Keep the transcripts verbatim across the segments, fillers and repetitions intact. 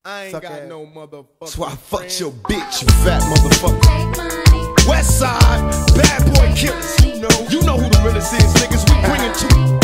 I ain't Suck got ass. no motherfucker. That's why I fucked your bitch, you fat motherfucker. West Side, bad boy killers. You know, you know who the realest is, niggas. We bring it to you.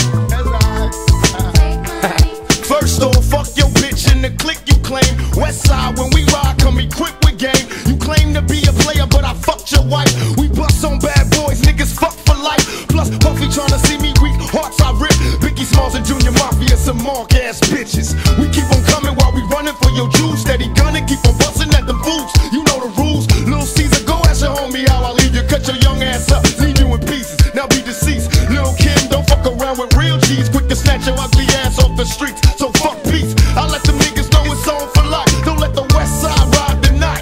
First off, fuck your bitch in the clique you claim. West Side, when we ride, come equipped with game. You claim to be a player, but I fucked your wife. We bust on bad boys, niggas fuck for life. Plus, Puffy tryna see me weak, hearts I rip. Biggie Smalls and Junior Mafia, some mark ass bitches. We keep on coming while we running for your juice. Steady gunning, keep on busting at them fools. You know the rules. Lil Caesar, go ask your homie how I leave you. Cut your young ass up, leave you in pieces. Now be deceased. Lil Kim, don't fuck around with real G's. Quick to snatch your ugly ass off the streets. So fuck peace. I let them niggas know it's on for life. Don't let the West Side ride the night.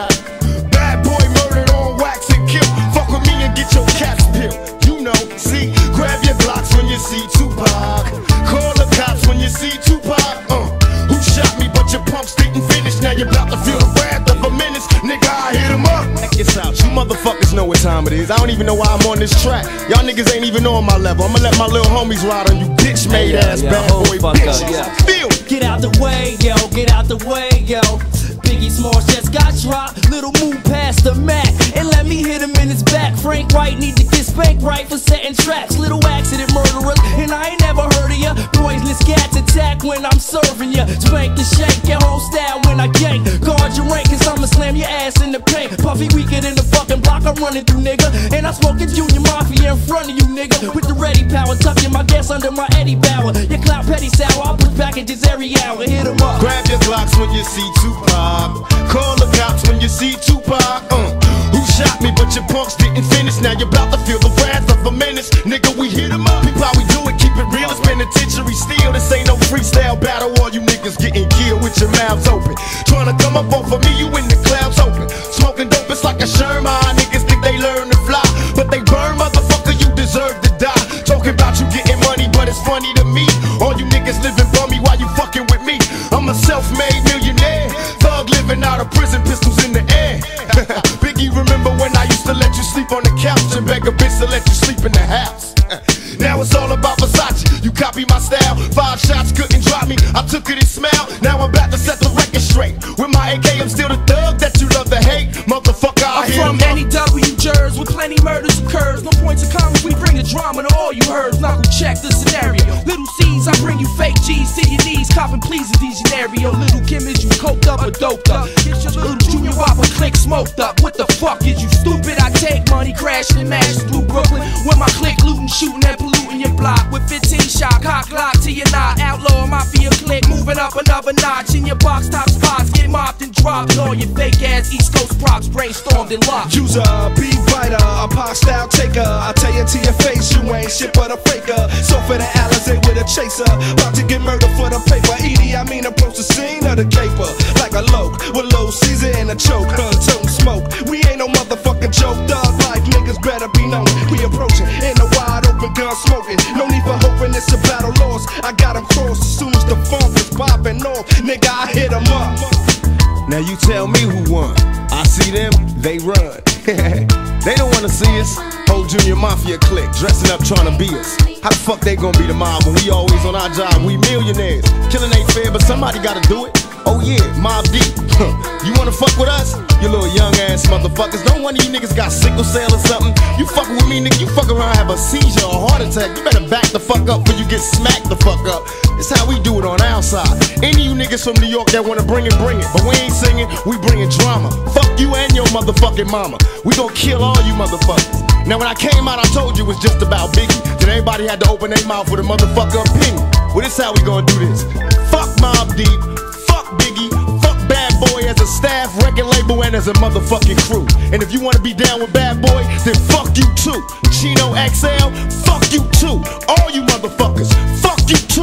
Bad boy murdered on wax and kill. Fuck with me and get your cats peeled. You know, see, grab your blocks when you see Tupac. Call the cops when you see Tupac. Uh, who shot me but your pumps didn't finish. Now you're about to feel the wrath of a menace. Nigga, I hit him up. Check this out, you motherfuckers know what time it is. I don't even know why I'm on this track. Y'all niggas ain't even on my level. I'ma let my little homies ride on you bitch made hey, ass yeah, bad boy bitches. Yeah. Feel. Get out the way, yo, get out the way, yo. Biggie Smalls just got dropped. Little move past the Mac and let me hit him in his back. Frank White need to get spanked right for setting traps. Little accident murderers, and I ain't never heard of ya. Poisonous cats attack when I'm serving ya. Spank and shake your whole style when I gank. Guard your rank, cause I'ma slam your ass in the paint. Puffy weaker than the fucking block I'm running through, nigga. And I'm smoking Junior Mafia in front of you, nigga. With the ready power, tucking my gas under my Eddie Bauer. Your clout petty sour, I'll push packages every hour. Hit 'em up. Grab your Glocks when you see Tupac. Call the cops when you see Tupac. Uh, who shot me but your punks didn't finish. Now you're about to feel the wrath of a menace. Nigga, we hit 'em up. People how we do it, keep it real. It's penitentiary steel. This ain't no freestyle battle. All you niggas getting killed with your mouths open. Trying to come up off of me, you in the clouds open. Smoking dope, it's like a Sherman. Niggas think they learn to fly, but they burn, motherfucker, you deserve to die. Talking about you getting money, but it's funny to me. All you niggas living bummy while you fucking with me. I'm a self-made millionaire. Thug living out of prison, pistols in the air. Biggie, remember when I used to let you sleep on the couch and beg a bitch to let you sleep in the house? Now it's all about Versace. You copy my style. Five shots couldn't drop me. I took it and smiled. Now I'm about to set the record straight. With my A K, I'm still the thug that you love to hate. Motherfucker, I I'm from N E W Jers, with plenty murders occurs. No points of comments, we bring the drama to all you heard. Knuckle check the scenario. Little C's, I bring you fake G's to your knees. Copping please in these scenario. Little Kim, is you coked up or doped up? Get your little Junior Whopper click smoked up. What the fuck is you stupid? I take money, crashing and mashing through Brooklyn. With my click looting, shooting and polluting your block. With fifteen shot, cock lock to your knot. Outlaw mafia click, moving up another notch. In your box top spots, get mopped and dropped. All your fake ass East Coast props brainstormed and locked. User, be fighter, a pop style taker. I tell you to your face, you ain't shit but a faker. So for the Alizé with a chaser, about to get murdered for the paper. Edie, I mean approach the scene of the caper like a loke with low Caesar and a choke. Huh, toting smoke. We ain't no motherfucking joke. Dog life niggas better be known. We approaching in the wide open gun smoking. No need for hoping it's a battle lost. I got 'em crossed as soon as the funk is popping off. Nigga, I hit 'em up. Now you tell me who won. I see them, they run. They don't wanna see us. Whole Junior Mafia clique dressing up trying to be us. How the fuck they gonna be the mob when we always on our job? We millionaires. Killing ain't fair, but somebody gotta do it. Oh yeah, Mob Deep. You wanna fuck with us? You little young ass motherfuckers. Don't one of you niggas got sickle cell or something. You fucking with me, nigga, you fuck around, have a seizure or a heart attack. You better back the fuck up before you get smacked the fuck up. It's how we do it on our side. Any of you niggas from New York that wanna bring it, bring it. But we ain't singing, we bringing drama. Fuck you and your motherfucking mama. We gon' kill all you motherfuckers. Now when I came out, I told you it was just about Biggie. Then everybody had to open their mouth with a motherfucker opinion. Well, this how we gonna do this. Fuck Mobb Deep. Biggie, fuck Bad Boy as a staff, record label, and as a motherfucking crew. And if you wanna be down with Bad Boy, then fuck you too. Chino X L, fuck you too. All you motherfuckers, fuck you too.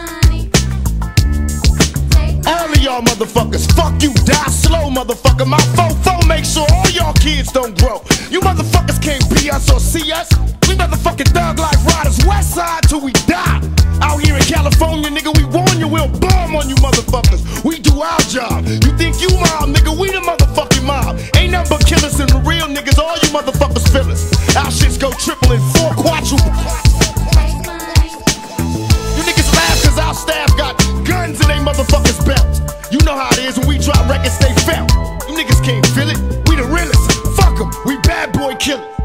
All of y'all motherfuckers, fuck you, die slow, motherfucker. My fofo make sure all y'all kids don't grow. You motherfuckers can't be us or see us. We motherfucking thug like riders, West Side till we die. Out here in California, nigga, we warn you, we'll bomb on you motherfuckers. We do our job. You think you mob, nigga, we the motherfucking mob. Ain't nothing but killers and the real niggas, all you motherfuckers feel us. Our shits go triple and four quadruple. You niggas laugh cause our staff got guns in they motherfuckers belts. You know how how it is when we drop records, they felt. You niggas can't feel it. We the realest. Fuck 'em. We bad boy killers.